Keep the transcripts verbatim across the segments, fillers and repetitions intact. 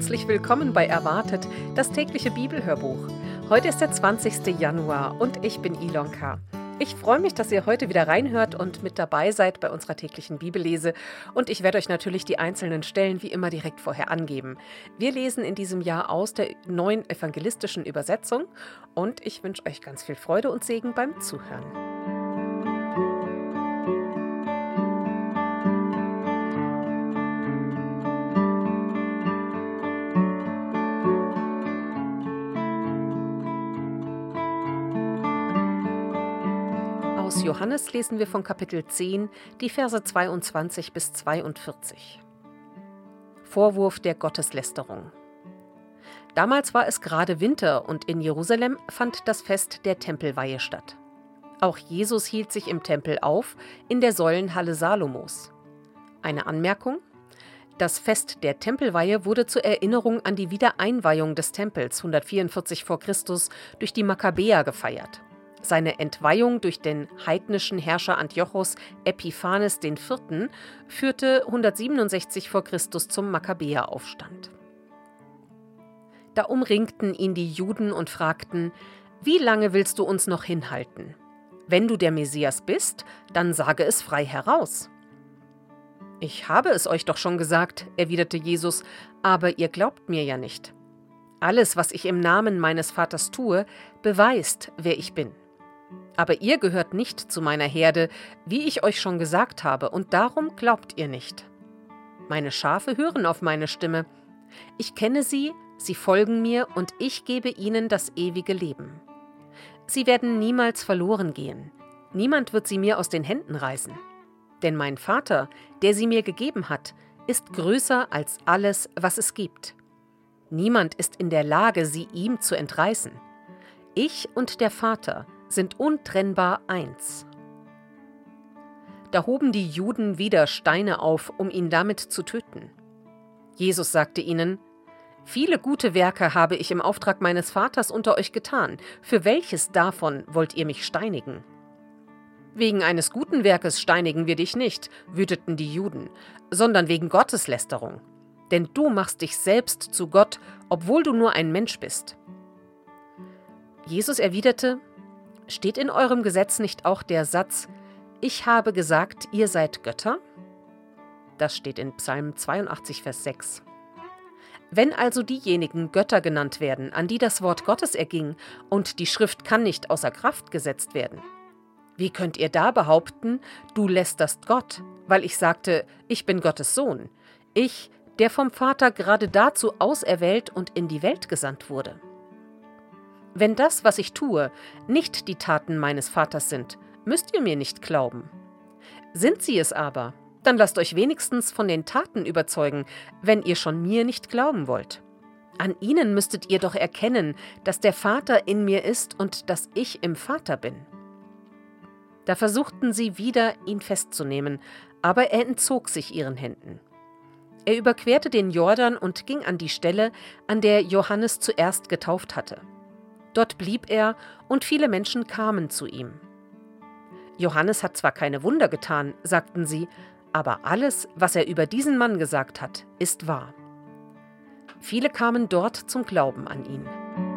herzlich willkommen bei Erwartet, das tägliche Bibelhörbuch. Heute ist der zwanzigste Januar und ich bin Ilonka. Ich freue mich, dass ihr heute wieder reinhört und mit dabei seid bei unserer täglichen Bibellese. Und ich werde euch natürlich die einzelnen Stellen wie immer direkt vorher angeben. Wir lesen in diesem Jahr aus der neuen evangelistischen Übersetzung und ich wünsche euch ganz viel Freude und Segen beim Zuhören. Aus Johannes lesen wir von Kapitel zehn, die Verse zweiundzwanzig bis zweiundvierzig. Vorwurf der Gotteslästerung. Damals war es gerade Winter und in Jerusalem fand das Fest der Tempelweihe statt. Auch Jesus hielt sich im Tempel auf, in der Säulenhalle Salomos. Eine Anmerkung: Das Fest der Tempelweihe wurde zur Erinnerung an die Wiedereinweihung des Tempels hundertvierundvierzig vor Christus durch die Makkabäer gefeiert. Seine Entweihung durch den heidnischen Herrscher Antiochos Epiphanes der Vierte. führte hundertsiebenundsechzig vor Christus zum Makkabäeraufstand. Da umringten ihn die Juden und fragten: Wie lange willst du uns noch hinhalten? Wenn du der Messias bist, dann sage es frei heraus. Ich habe es euch doch schon gesagt, erwiderte Jesus, aber ihr glaubt mir ja nicht. Alles, was ich im Namen meines Vaters tue, beweist, wer ich bin. Aber ihr gehört nicht zu meiner Herde, wie ich euch schon gesagt habe, und darum glaubt ihr nicht. Meine Schafe hören auf meine Stimme. Ich kenne sie, sie folgen mir, und ich gebe ihnen das ewige Leben. Sie werden niemals verloren gehen. Niemand wird sie mir aus den Händen reißen. Denn mein Vater, der sie mir gegeben hat, ist größer als alles, was es gibt. Niemand ist in der Lage, sie ihm zu entreißen. Ich und der Vater sind untrennbar eins. Da hoben die Juden wieder Steine auf, um ihn damit zu töten. Jesus sagte ihnen: Viele gute Werke habe ich im Auftrag meines Vaters unter euch getan. Für welches davon wollt ihr mich steinigen? Wegen eines guten Werkes steinigen wir dich nicht, wüteten die Juden, sondern wegen Gotteslästerung. Denn du machst dich selbst zu Gott, obwohl du nur ein Mensch bist. Jesus erwiderte: Steht in eurem Gesetz nicht auch der Satz: Ich habe gesagt, ihr seid Götter? Das steht in Psalm zweiundachtzig, Vers sechs. Wenn also diejenigen Götter genannt werden, an die das Wort Gottes erging, und die Schrift kann nicht außer Kraft gesetzt werden, wie könnt ihr da behaupten, du lästerst Gott, weil ich sagte, ich bin Gottes Sohn, ich, der vom Vater gerade dazu auserwählt und in die Welt gesandt wurde? Wenn das, was ich tue, nicht die Taten meines Vaters sind, müsst ihr mir nicht glauben. Sind sie es aber, dann lasst euch wenigstens von den Taten überzeugen, wenn ihr schon mir nicht glauben wollt. An ihnen müsstet ihr doch erkennen, dass der Vater in mir ist und dass ich im Vater bin. Da versuchten sie wieder, ihn festzunehmen, aber er entzog sich ihren Händen. Er überquerte den Jordan und ging an die Stelle, an der Johannes zuerst getauft hatte. Dort blieb er, und viele Menschen kamen zu ihm. Johannes hat zwar keine Wunder getan, sagten sie, aber alles, was er über diesen Mann gesagt hat, ist wahr. Viele kamen dort zum Glauben an ihn.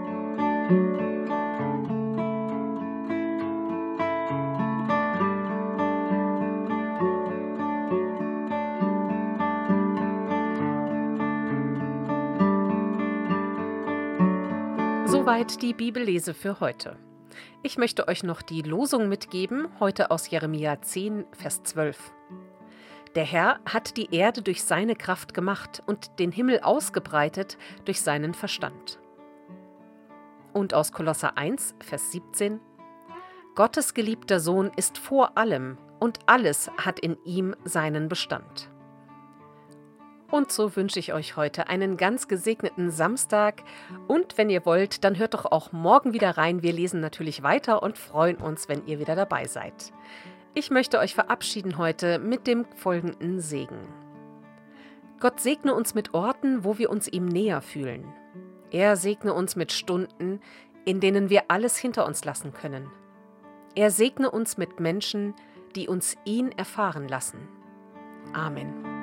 Soweit die Bibellese für heute. Ich möchte euch noch die Losung mitgeben, heute aus Jeremia zehn, Vers zwölf. Der Herr hat die Erde durch seine Kraft gemacht und den Himmel ausgebreitet durch seinen Verstand. Und aus Kolosser eins, Vers siebzehn. Gottes geliebter Sohn ist vor allem und alles hat in ihm seinen Bestand. Und so wünsche ich euch heute einen ganz gesegneten Samstag. Und wenn ihr wollt, dann hört doch auch morgen wieder rein. Wir lesen natürlich weiter und freuen uns, wenn ihr wieder dabei seid. Ich möchte euch verabschieden heute mit dem folgenden Segen. Gott segne uns mit Orten, wo wir uns ihm näher fühlen. Er segne uns mit Stunden, in denen wir alles hinter uns lassen können. Er segne uns mit Menschen, die uns ihn erfahren lassen. Amen.